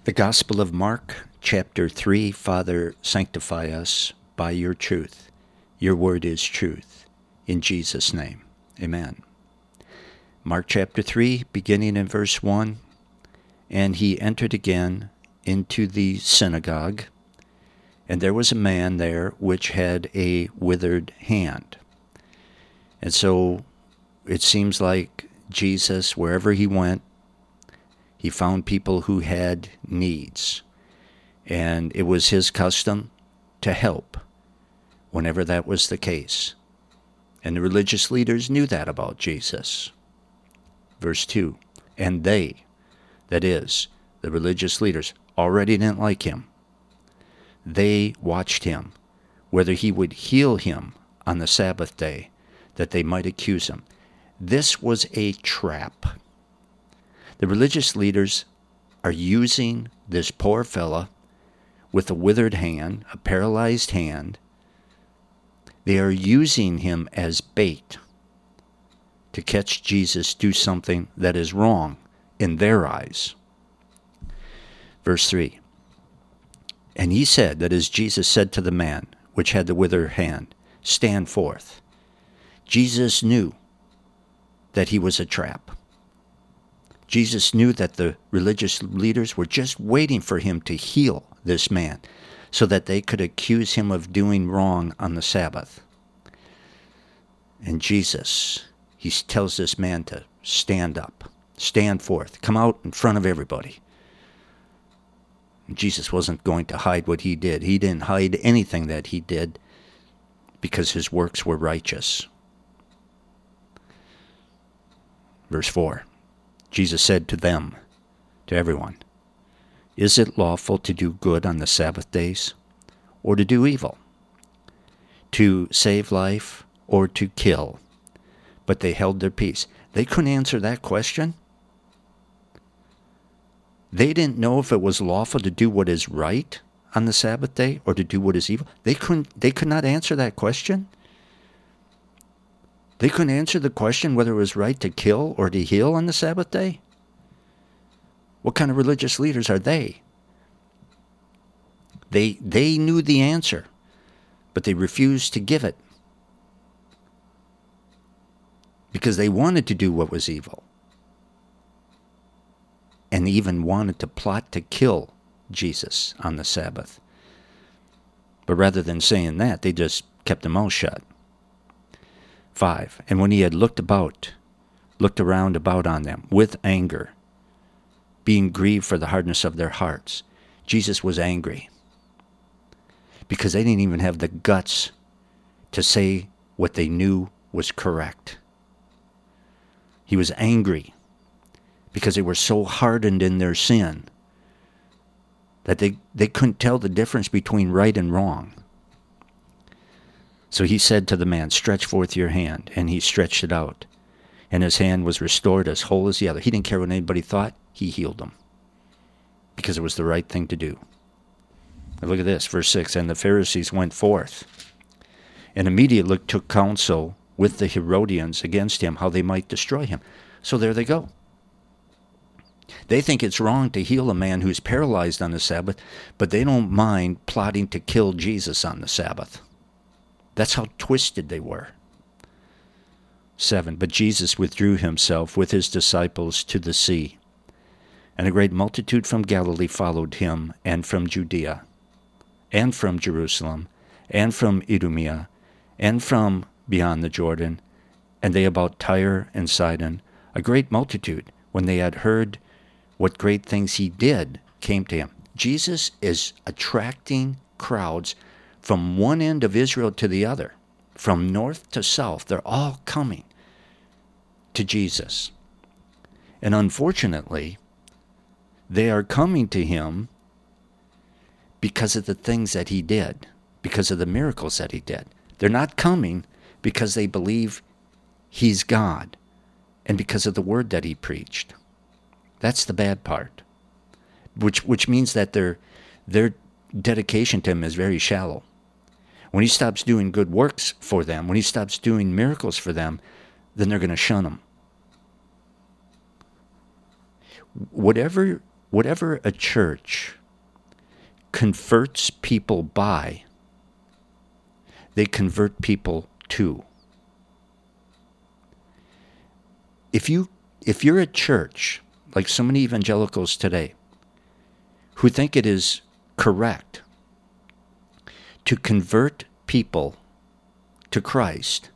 The Gospel of Mark, chapter 3, Father, sanctify us by your truth. Your word is truth. In Jesus' name, amen. Mark chapter 3, beginning in verse 1, And he entered again into the synagogue, and there was a man there which had a withered hand. And so it seems like Jesus, wherever he went, he found people who had needs. And it was his custom to help whenever that was the case. And the religious leaders knew that about Jesus. Verse 2, and they, that is, the religious leaders, already didn't like him. They watched him, whether he would heal him on the Sabbath day, that they might accuse him. This was a trap. The religious leaders are using this poor fella with a withered hand, a paralyzed hand. They are using him as bait to catch Jesus do something that is wrong in their eyes. Verse 3, And he said, that is, Jesus said to the man which had the withered hand, Stand forth. Jesus knew that he was a trap. Jesus knew that the religious leaders were just waiting for him to heal this man so that they could accuse him of doing wrong on the Sabbath. And Jesus, he tells this man to stand up, stand forth, come out in front of everybody. And Jesus wasn't going to hide what he did. He didn't hide anything that he did because his works were righteous. Verse 4. Jesus said to them, to everyone, Is it lawful to do good on the Sabbath days, or to do evil? To save life, or to kill? But they held their peace. They couldn't answer that question. They didn't know if it was lawful to do what is right on the Sabbath day, or to do what is evil. They could not answer that question. They couldn't answer the question whether it was right to kill or to heal on the Sabbath day. What kind of religious leaders are they? They knew the answer, but they refused to give it because they wanted to do what was evil and even wanted to plot to kill Jesus on the Sabbath. But rather than saying that, they just kept their mouth shut. 5, And when he had looked around about on them with anger, being grieved for the hardness of their hearts, Jesus was angry because they didn't even have the guts to say what they knew was correct. He was angry because they were so hardened in their sin that they couldn't tell the difference between right and wrong. So he said to the man, Stretch forth your hand. And he stretched it out. And his hand was restored as whole as the other. He didn't care what anybody thought. He healed him. Because it was the right thing to do. Now look at this, verse 6. And the Pharisees went forth, and immediately took counsel with the Herodians against him, how they might destroy him. So there they go. They think it's wrong to heal a man who's paralyzed on the Sabbath, but they don't mind plotting to kill Jesus on the Sabbath. That's how twisted they were. 7, But Jesus withdrew himself with his disciples to the sea, and a great multitude from Galilee followed him, and from Judea, and from Jerusalem, and from Idumea, and from beyond the Jordan, and they about Tyre and Sidon, a great multitude, when they had heard what great things he did, came to him. Jesus is attracting crowds from one end of Israel to the other, from north to south. They're all coming to Jesus. And unfortunately, they are coming to him because of the things that he did, because of the miracles that he did. They're not coming because they believe he's God and because of the word that he preached. That's the bad part, which means that their dedication to him is very shallow. When he stops doing good works for them, when he stops doing miracles for them, then they're going to shun him. Whatever whatever a church converts people by, they convert people to. If you're a church, like so many evangelicals today, who think it is correct to convert people to Christ,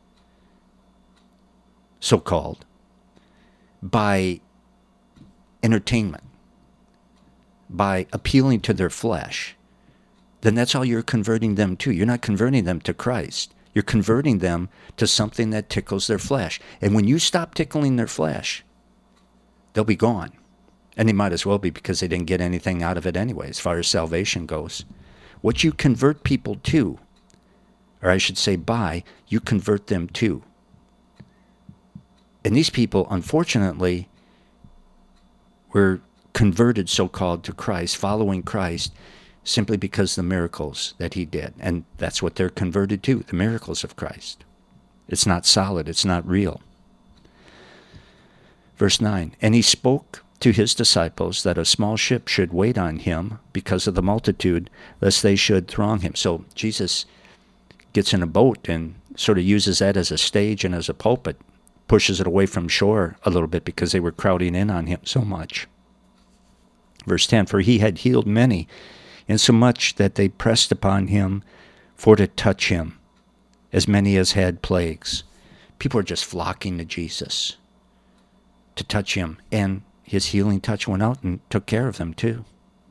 so-called, by entertainment, by appealing to their flesh, then that's all you're converting them to. You're not converting them to Christ. You're converting them to something that tickles their flesh. And when you stop tickling their flesh, they'll be gone. And they might as well be, because they didn't get anything out of it anyway, as far as salvation goes. What you convert people to, or I should say by, you convert them to. And these people, unfortunately, were converted, so-called, to Christ, following Christ, simply because the miracles that he did. And that's what they're converted to, the miracles of Christ. It's not solid. It's not real. Verse 9, and he spoke to his disciples that a small ship should wait on him because of the multitude, lest they should throng him. So Jesus gets in a boat and sort of uses that as a stage and as a pulpit, pushes it away from shore a little bit because they were crowding in on him so much. Verse 10, for he had healed many, insomuch that they pressed upon him for to touch him, as many as had plagues. People are just flocking to Jesus to touch him, and his healing touch went out and took care of them too.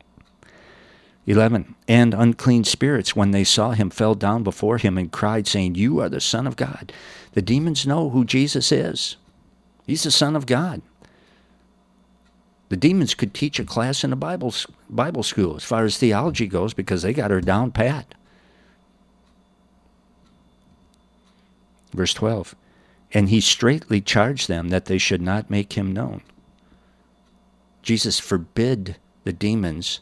11, and unclean spirits, when they saw him, fell down before him and cried, saying, you are the Son of God. The demons know who Jesus is. He's the Son of God. The demons could teach a class in a Bible school as far as theology goes, because they got her down pat. Verse 12, and he straitly charged them that they should not make him known. Jesus forbid the demons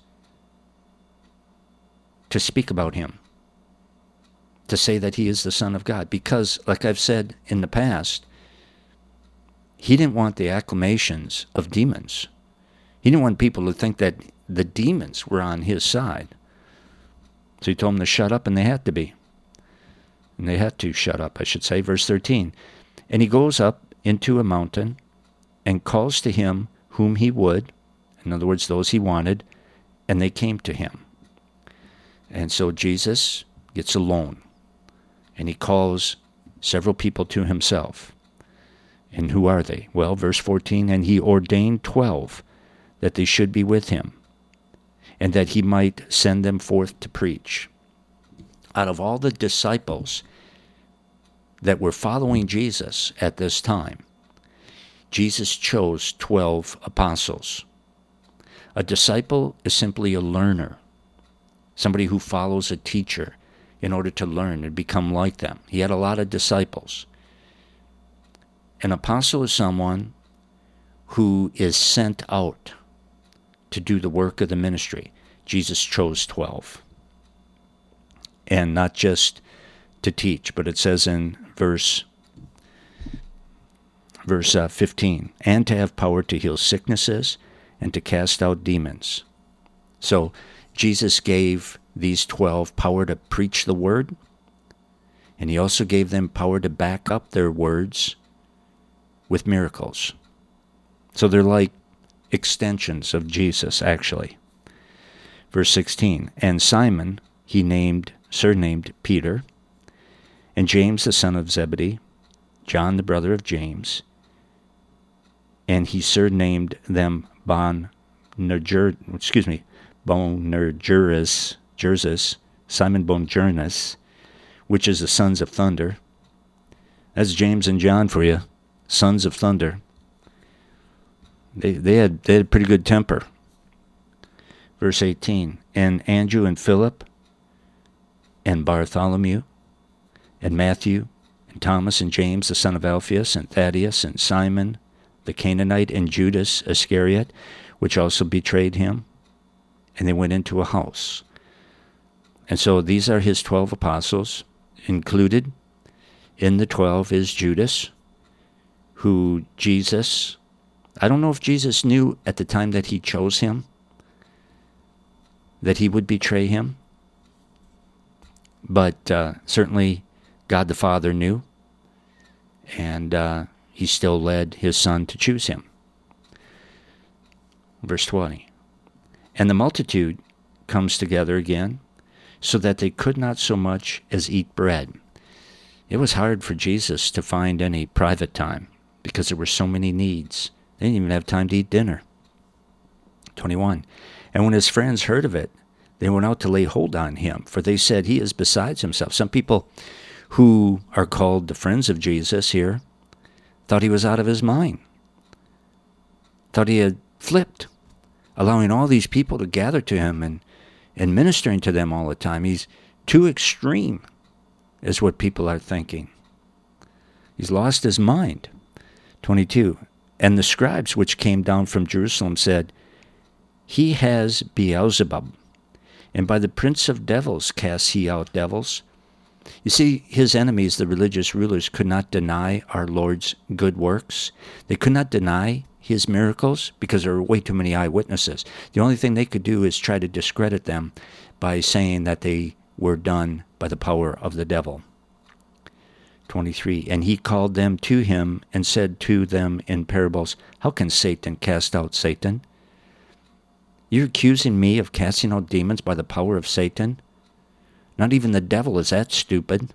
to speak about him, to say that he is the Son of God, because, like I've said in the past, he didn't want the acclamations of demons. He didn't want people to think that the demons were on his side. So he told them to shut up, and they had to be. And they had to shut up, I should say. Verse 13, and he goes up into a mountain and calls to him whom he would, in other words, those he wanted, and they came to him. And so Jesus gets alone, and he calls several people to himself. And who are they? Well, verse 14, and he ordained 12 that they should be with him, and that he might send them forth to preach. Out of all the disciples that were following Jesus at this time, Jesus chose 12 apostles. A disciple is simply a learner, somebody who follows a teacher in order to learn and become like them. He had a lot of disciples. An apostle is someone who is sent out to do the work of the ministry. Jesus chose 12. And not just to teach, but it says in verse 15, and to have power to heal sicknesses and to cast out demons. So Jesus gave these 12 power to preach the word, and he also gave them power to back up their words with miracles. So they're like extensions of Jesus, actually. Verse 16, and Simon he surnamed Peter, and James the son of Zebedee, John the brother of James, and he surnamed them Boanerges, Simon Boanerges, which is the sons of thunder. That's James and John for you, sons of thunder. They had pretty good temper. Verse 18, and Andrew and Philip and Bartholomew and Matthew and Thomas and James the son of Alphaeus and Thaddeus and Simon the Canaanite and Judas Iscariot, which also betrayed him. And they went into a house. And so these are his 12 apostles. Included in the 12 is Judas, who Jesus, I don't know if Jesus knew at the time that he chose him that he would betray him. But certainly God the Father knew, and he still led his Son to choose him. Verse 20. And the multitude comes together again, so that they could not so much as eat bread. It was hard for Jesus to find any private time, because there were so many needs. They didn't even have time to eat dinner. 21. And when his friends heard of it, they went out to lay hold on him, for they said, he is besides himself. Some people who are called the friends of Jesus here thought he was out of his mind, thought he had flipped, allowing all these people to gather to him and ministering to them all the time. He's too extreme, is what people are thinking. He's lost his mind. 22. And the scribes which came down from Jerusalem said, he has Beelzebub, and by the prince of devils casts he out devils. You see, his enemies, the religious rulers, could not deny our Lord's good works. They could not deny his miracles because there were way too many eyewitnesses. The only thing they could do is try to discredit them by saying that they were done by the power of the devil. 23. And he called them to him and said to them in parables, how can Satan cast out Satan? You're accusing me of casting out demons by the power of Satan? Not even the devil is that stupid.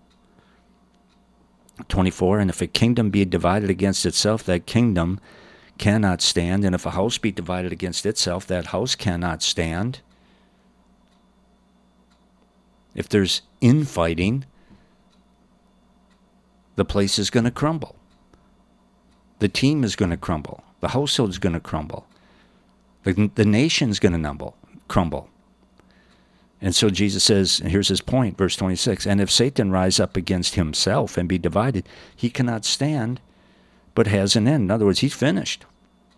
24. And if a kingdom be divided against itself, that kingdom cannot stand. And if a house be divided against itself, that house cannot stand. If there's infighting, the place is going to crumble. The team is going to crumble. The household is going to crumble. The nation's going to crumble. And so Jesus says, and here's his point, verse 26, and if Satan rise up against himself and be divided, he cannot stand, but has an end. In other words, he's finished.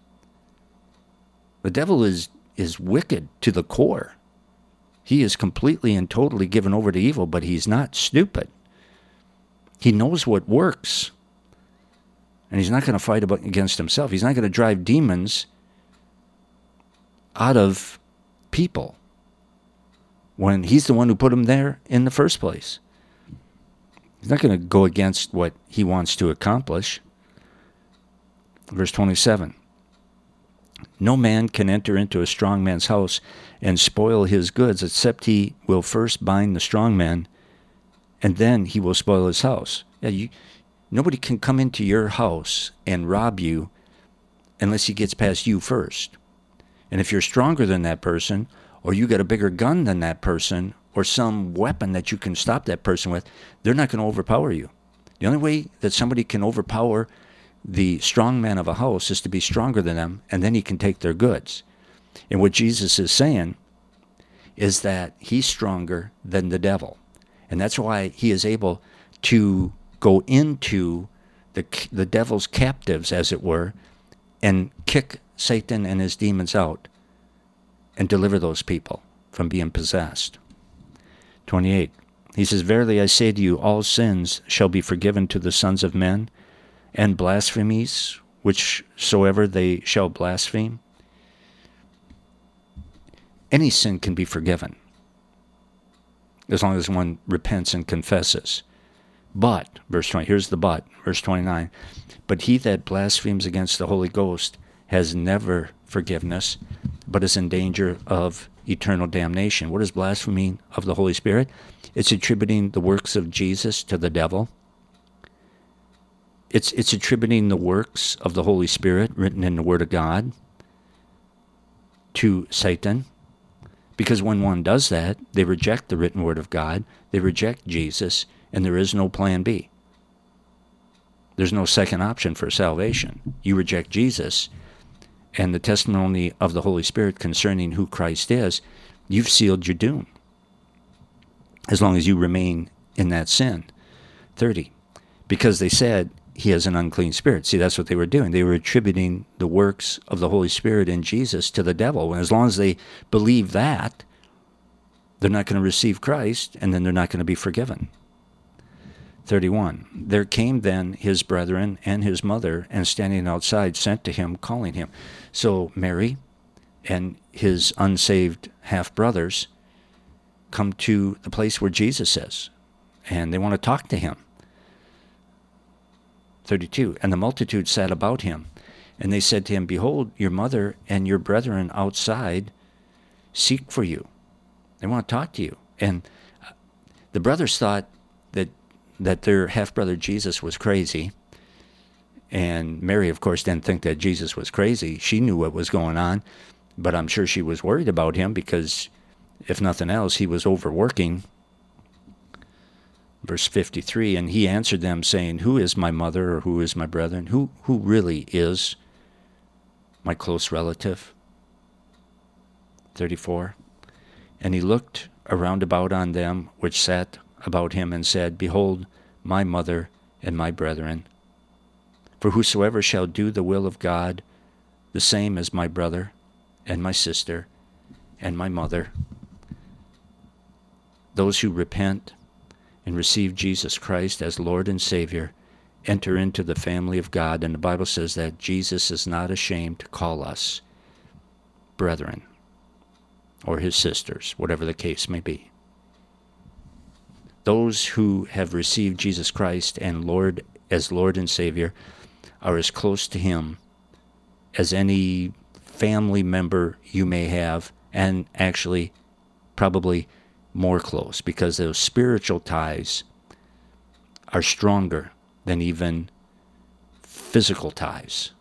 The devil is wicked to the core. He is completely and totally given over to evil, but he's not stupid. He knows what works. And he's not going to fight against himself. He's not going to drive demons out of people when he's the one who put them there in the first place. He's not going to go against what he wants to accomplish. Verse 27. No man can enter into a strong man's house and spoil his goods, except he will first bind the strong man, and then he will spoil his house. Nobody can come into your house and rob you unless he gets past you first. And if you're stronger than that person, or you got a bigger gun than that person, or some weapon that you can stop that person with, they're not going to overpower you. The only way that somebody can overpower the strong man of a house is to be stronger than them, and then he can take their goods. And what Jesus is saying is that he's stronger than the devil. And that's why he is able to go into the devil's captives, as it were, and kick Satan and his demons out and deliver those people from being possessed. 28. He says, verily I say to you, all sins shall be forgiven to the sons of men, and blasphemies whichsoever they shall blaspheme. Any sin can be forgiven as long as one repents and confesses. But, verse 20, here's the but, verse 29, but he that blasphemes against the Holy Ghost has never forgiveness, but is in danger of eternal damnation. What is blasphemy of the Holy Spirit? It's attributing the works of Jesus to the devil. It's attributing the works of the Holy Spirit written in the Word of God to Satan. Because when one does that, they reject the written Word of God, they reject Jesus, and there is no plan B. There's no second option for salvation. You reject Jesus and the testimony of the Holy Spirit concerning who Christ is, you've sealed your doom, as long as you remain in that sin. 30. Because they said he has an unclean spirit. See, that's what they were doing. They were attributing the works of the Holy Spirit in Jesus to the devil. And as long as they believe that, they're not going to receive Christ, and then they're not going to be forgiven. 31. There came then his brethren and his mother, and standing outside sent to him, calling him. So Mary and his unsaved half-brothers come to the place where Jesus is, and they want to talk to him. 32, and the multitude sat about him, and they said to him, Behold, your mother and your brethren outside seek for you. They want to talk to you. And the brothers thought that their half-brother Jesus was crazy. And Mary, of course, didn't think that Jesus was crazy. She knew what was going on, but I'm sure she was worried about him because, if nothing else, he was overworking. Verse 53, and he answered them, saying, Who is my mother, or who is my brethren? Who really is my close relative? 34, and he looked around about on them which sat about him, and said, Behold, my mother and my brethren. For whosoever shall do the will of God, the same is my brother, and my sister, and my mother. Those who repent and receive Jesus Christ as Lord and Savior enter into the family of God, and the Bible says that Jesus is not ashamed to call us brethren, or his sisters, whatever the case may be. Those who have received Jesus Christ and as Lord and Savior are as close to him as any family member you may have, and actually probably more close, because those spiritual ties are stronger than even physical ties.